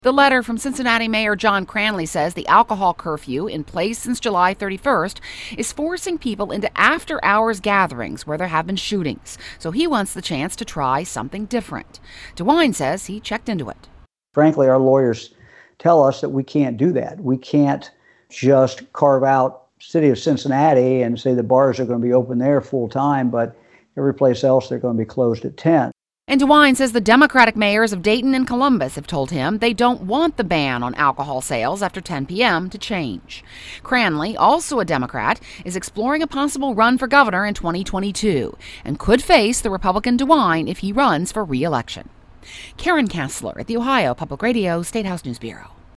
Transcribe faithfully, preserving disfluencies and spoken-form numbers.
The letter from Cincinnati Mayor John Cranley says the alcohol curfew, in place since July thirty-first, is forcing people into after-hours gatherings where there have been shootings. So he wants the chance to try something different. DeWine says he checked into it. Frankly, our lawyers tell us that we can't do that. We can't just carve out city of Cincinnati and say the bars are going to be open there full time, but every place else they're going to be closed at ten. And DeWine says the Democratic mayors of Dayton and Columbus have told him they don't want the ban on alcohol sales after ten p.m. to change. Cranley, also a Democrat, is exploring a possible run for governor in twenty twenty-two and could face the Republican DeWine if he runs for re-election. Karen Kassler at the Ohio Public Radio State House News Bureau.